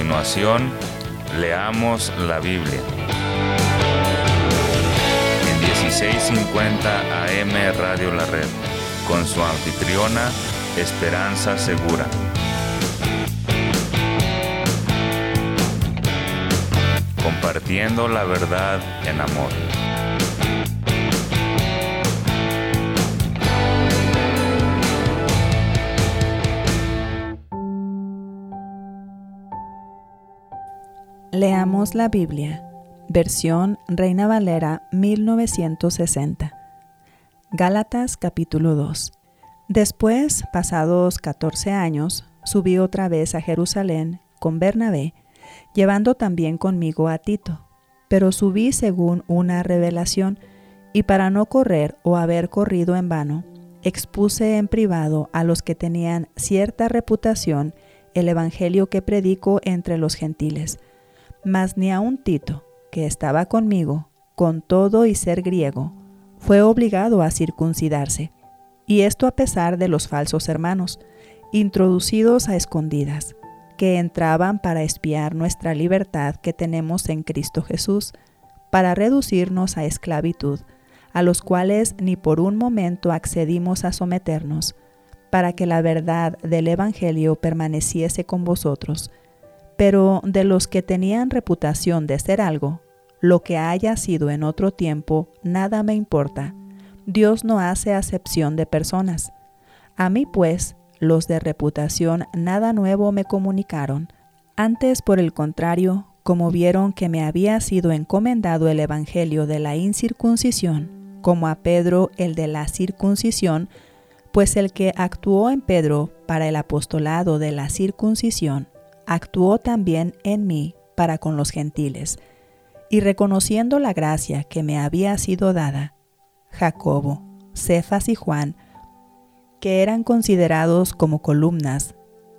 continuación, leamos la Biblia. En 1650 AM Radio La Red, con su anfitriona, Esperanza Segura. Compartiendo la verdad en amor. Leamos la Biblia, versión Reina Valera 1960. Gálatas capítulo 2. Después, pasados 14 años, subí otra vez a Jerusalén con Bernabé, llevando también conmigo a Tito. Pero subí según una revelación, y para no correr o haber corrido en vano, expuse en privado a los que tenían cierta reputación el evangelio que predico entre los gentiles. Mas ni aun Tito, que estaba conmigo, con todo y ser griego, fue obligado a circuncidarse, y esto a pesar de los falsos hermanos, introducidos a escondidas, que entraban para espiar nuestra libertad que tenemos en Cristo Jesús, para reducirnos a esclavitud, a los cuales ni por un momento accedimos a someternos, para que la verdad del evangelio permaneciese con vosotros. Pero de los que tenían reputación de ser algo, lo que haya sido en otro tiempo, nada me importa. Dios no hace acepción de personas. A mí, pues, los de reputación nada nuevo me comunicaron. Antes, por el contrario, como vieron que me había sido encomendado el evangelio de la incircuncisión, como a Pedro el de la circuncisión, pues el que actuó en Pedro para el apostolado de la circuncisión, actuó también en mí para con los gentiles. Y reconociendo la gracia que me había sido dada, Jacobo, Cefas y Juan, que eran considerados como columnas,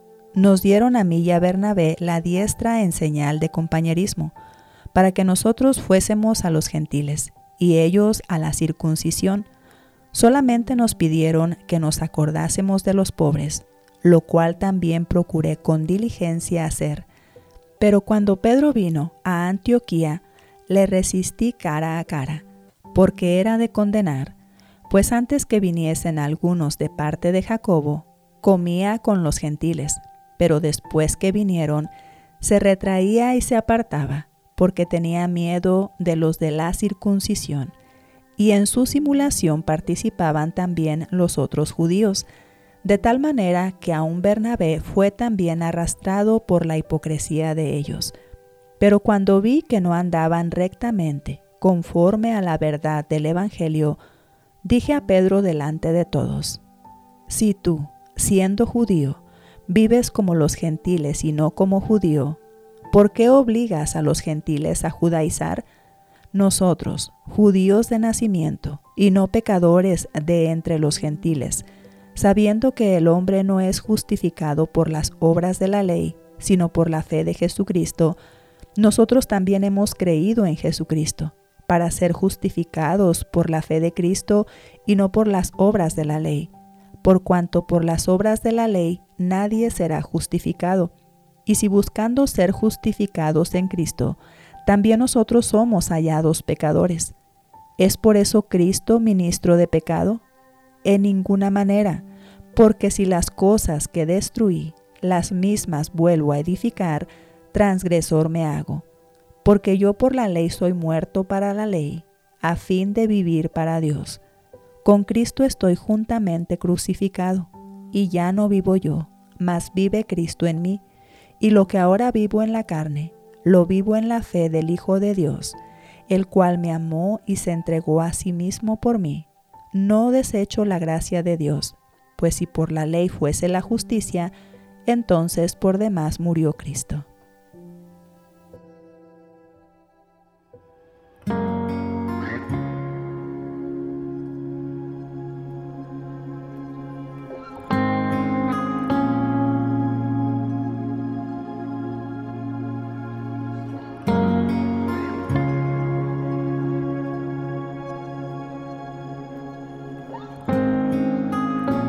nos dieron a mí y a Bernabé la diestra en señal de compañerismo, para que nosotros fuésemos a los gentiles, y ellos a la circuncisión. Solamente nos pidieron que nos acordásemos de los pobres, lo cual también procuré con diligencia hacer. Pero cuando Pedro vino a Antioquía, le resistí cara a cara, porque era de condenar, pues antes que viniesen algunos de parte de Jacobo, comía con los gentiles, pero después que vinieron, se retraía y se apartaba, porque tenía miedo de los de la circuncisión, y en su simulación participaban también los otros judíos, de tal manera que aun Bernabé fue también arrastrado por la hipocresía de ellos. Pero cuando vi que no andaban rectamente, conforme a la verdad del evangelio, dije a Pedro delante de todos: si tú, siendo judío, vives como los gentiles y no como judío, ¿por qué obligas a los gentiles a judaizar? Nosotros, judíos de nacimiento, y no pecadores de entre los gentiles, sabiendo que el hombre no es justificado por las obras de la ley, sino por la fe de Jesucristo, nosotros también hemos creído en Jesucristo, para ser justificados por la fe de Cristo y no por las obras de la ley, por cuanto por las obras de la ley nadie será justificado. Y si buscando ser justificados en Cristo, también nosotros somos hallados pecadores, ¿es por eso Cristo ministro de pecado? En ninguna manera, porque si las cosas que destruí, las mismas vuelvo a edificar, transgresor me hago. Porque yo por la ley soy muerto para la ley, a fin de vivir para Dios. Con Cristo estoy juntamente crucificado, y ya no vivo yo, mas vive Cristo en mí, y lo que ahora vivo en la carne, lo vivo en la fe del Hijo de Dios, el cual me amó y se entregó a sí mismo por mí. No desecho la gracia de Dios, pues si por la ley fuese la justicia, entonces por demás murió Cristo.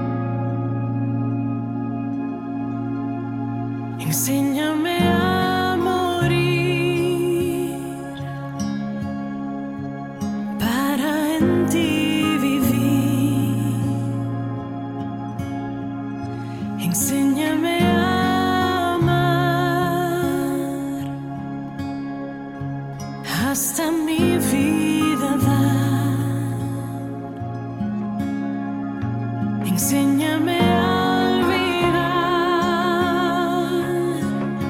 Enséñame a Enséñame a amar hasta mi vida dar. Enséñame a olvidar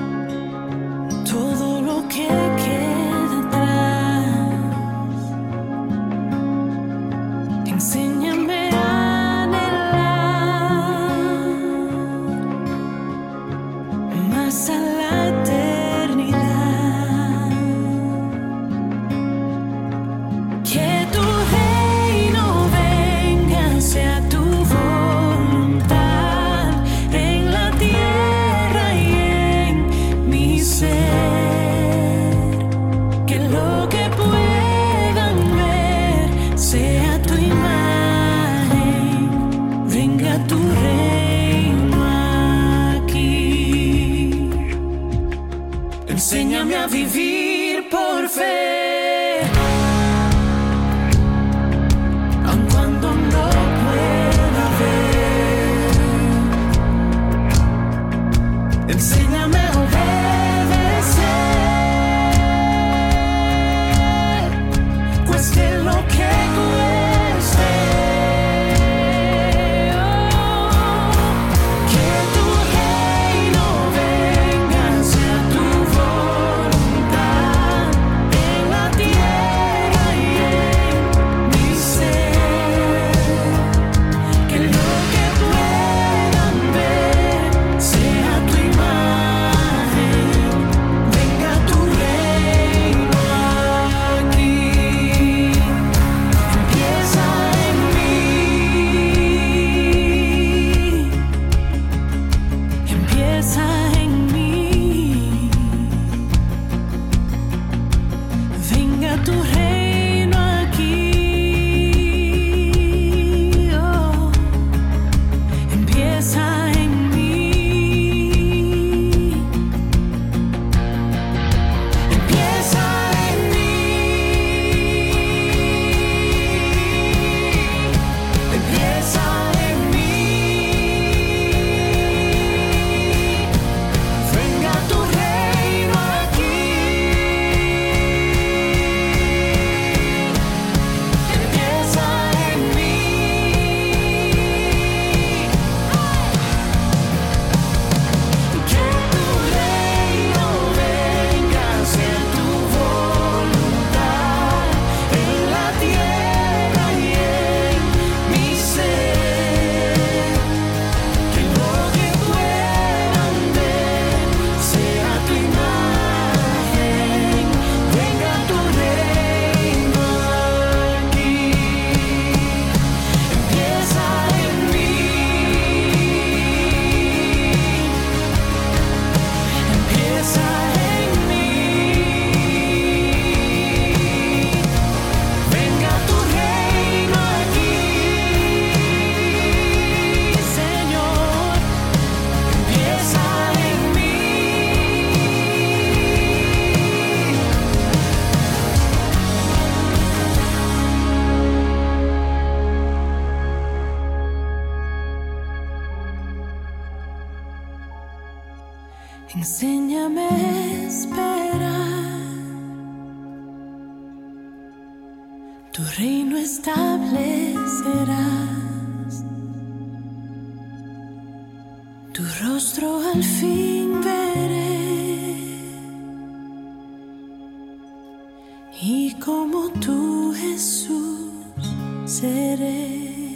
todo lo que queda atrás. Enséñame a más a la eternidad, que tu reino venga, sea tu voluntad en la tierra y en mi ser, que lo que puedan ver sea tu imagen, venga tu reino. Enséñame a vivir por fe, aun cuando no pueda ver. Enséñame a obedecer, cueste lo que cueste. Que tu reino venga, sea tu voluntad en la tierra y en mi ser, que lo que puedan ver sea tu imagen, venga tu reino aquí, empieza en mí, empieza en mí. Venga tu reino aquí, oh, empieza en mí, empieza en mí, empieza en mí. Venga tu reino aquí, empieza en mí. Que tu reino venga, sea tu voluntad en la tierra y en mi ser, que lo que puedan ver sea tu imagen, venga tu reino aquí, empieza en mí, empieza en mí. Venga tu reino aquí, Señor, empieza en mí. Enséñame a esperar, tu reino establecerás, tu rostro al fin veré, y como tú, Jesús, seré.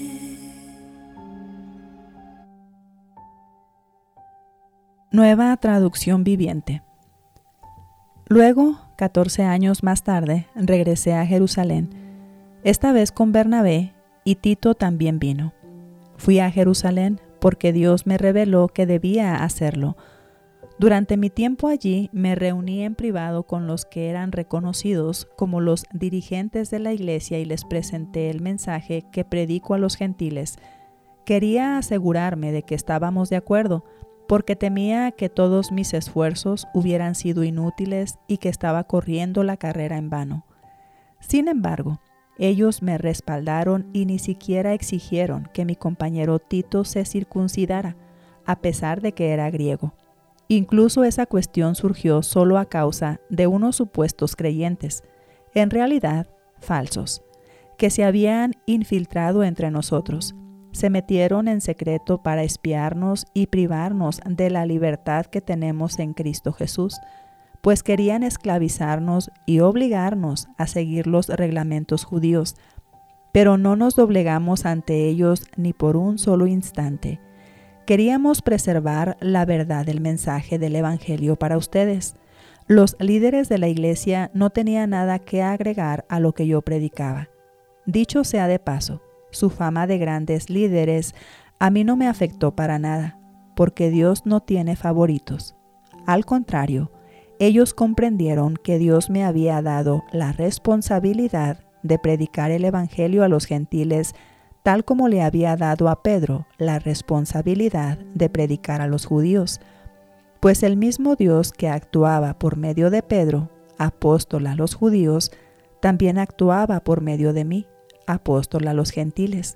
Nueva traducción viviente. Luego, 14 años más tarde, regresé a Jerusalén, esta vez con Bernabé, y Tito también vino. Fui a Jerusalén porque Dios me reveló que debía hacerlo. Durante mi tiempo allí me reuní en privado con los que eran reconocidos como los dirigentes de la iglesia y les presenté el mensaje que predico a los gentiles. Quería asegurarme de que estábamos de acuerdo, porque temía que todos mis esfuerzos hubieran sido inútiles y que estaba corriendo la carrera en vano. Sin embargo, ellos me respaldaron y ni siquiera exigieron que mi compañero Tito se circuncidara, a pesar de que era griego. Incluso esa cuestión surgió solo a causa de unos supuestos creyentes, en realidad falsos, que se habían infiltrado entre nosotros. Se metieron en secreto para espiarnos y privarnos de la libertad que tenemos en Cristo Jesús, pues querían esclavizarnos y obligarnos a seguir los reglamentos judíos, pero no nos doblegamos ante ellos ni por un solo instante. Queríamos preservar la verdad del mensaje del Evangelio para ustedes. Los líderes de la iglesia no tenían nada que agregar a lo que yo predicaba. Dicho sea de paso, su fama de grandes líderes a mí no me afectó para nada, porque Dios no tiene favoritos. Al contrario, ellos comprendieron que Dios me había dado la responsabilidad de predicar el Evangelio a los gentiles, tal como le había dado a Pedro la responsabilidad de predicar a los judíos. Pues el mismo Dios que actuaba por medio de Pedro, apóstol a los judíos, también actuaba por medio de mí, apóstol a los gentiles.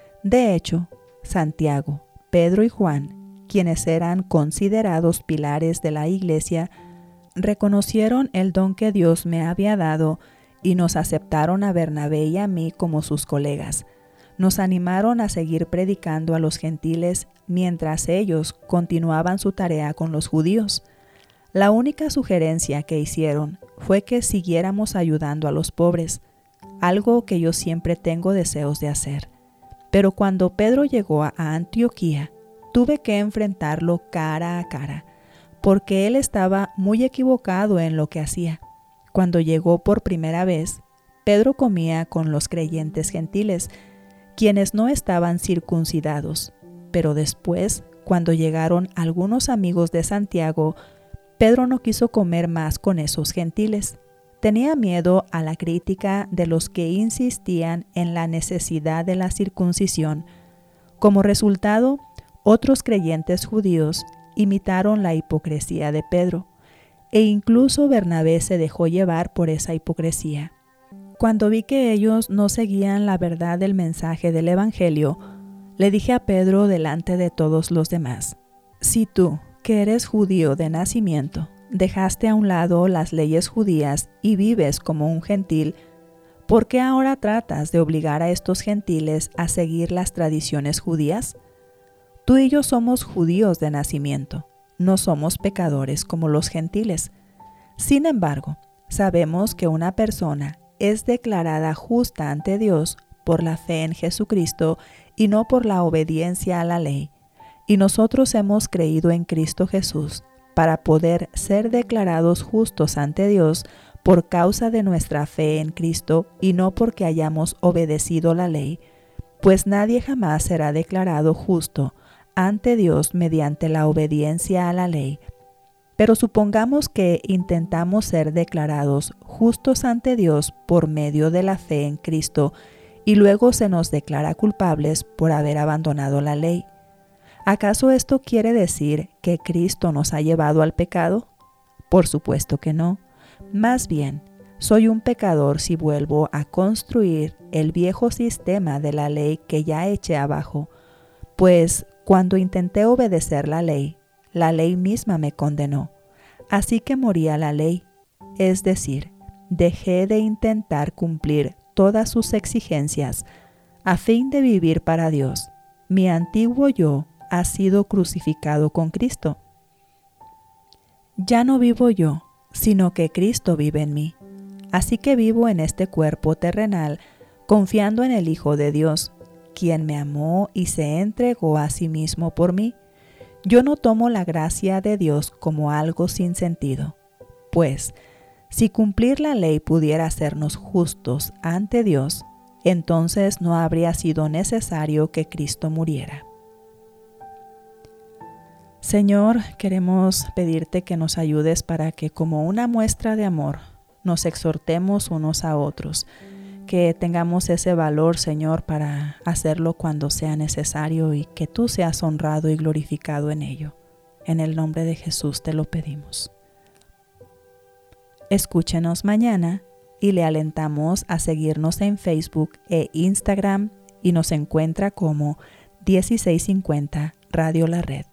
De hecho, Santiago, Pedro y Juan, quienes eran considerados pilares de la iglesia, reconocieron el don que Dios me había dado y nos aceptaron a Bernabé y a mí como sus colegas. Nos animaron a seguir predicando a los gentiles mientras ellos continuaban su tarea con los judíos. La única sugerencia que hicieron fue que siguiéramos ayudando a los pobres, algo que yo siempre tengo deseos de hacer. Pero cuando Pedro llegó a Antioquía, tuve que enfrentarlo cara a cara, porque él estaba muy equivocado en lo que hacía. Cuando llegó por primera vez, Pedro comía con los creyentes gentiles, quienes no estaban circuncidados. Pero después, cuando llegaron algunos amigos de Santiago, Pedro no quiso comer más con esos gentiles. Tenía miedo a la crítica de los que insistían en la necesidad de la circuncisión. Como resultado, otros creyentes judíos imitaron la hipocresía de Pedro, e incluso Bernabé se dejó llevar por esa hipocresía. Cuando vi que ellos no seguían la verdad del mensaje del Evangelio, le dije a Pedro delante de todos los demás: si tú, que eres judío de nacimiento, dejaste a un lado las leyes judías y vives como un gentil, ¿por qué ahora tratas de obligar a estos gentiles a seguir las tradiciones judías? Tú y yo somos judíos de nacimiento, no somos pecadores como los gentiles. Sin embargo, sabemos que una persona es declarada justa ante Dios por la fe en Jesucristo y no por la obediencia a la ley. Y nosotros hemos creído en Cristo Jesús para poder ser declarados justos ante Dios por causa de nuestra fe en Cristo y no porque hayamos obedecido la ley, pues nadie jamás será declarado justo ante Dios mediante la obediencia a la ley. Pero supongamos que intentamos ser declarados justos ante Dios por medio de la fe en Cristo y luego se nos declara culpables por haber abandonado la ley. ¿Acaso esto quiere decir que Cristo nos ha llevado al pecado? Por supuesto que no. Más bien, soy un pecador si vuelvo a construir el viejo sistema de la ley que ya eché abajo, pues cuando intenté obedecer la ley misma me condenó. Así que morí a la ley, es decir, dejé de intentar cumplir todas sus exigencias a fin de vivir para Dios. Mi antiguo yo ha sido crucificado con Cristo. Ya no vivo yo, sino que Cristo vive en mí. Así que vivo en este cuerpo terrenal, confiando en el Hijo de Dios, quien me amó y se entregó a sí mismo por mí. Yo no tomo la gracia de Dios como algo sin sentido, pues si cumplir la ley pudiera hacernos justos ante Dios, entonces no habría sido necesario que Cristo muriera. Señor, queremos pedirte que nos ayudes para que como una muestra de amor nos exhortemos unos a otros, que tengamos ese valor, Señor, para hacerlo cuando sea necesario y que tú seas honrado y glorificado en ello. En el nombre de Jesús te lo pedimos. Escúchenos mañana y le alentamos a seguirnos en Facebook e Instagram y nos encuentra como 1650 Radio La Red.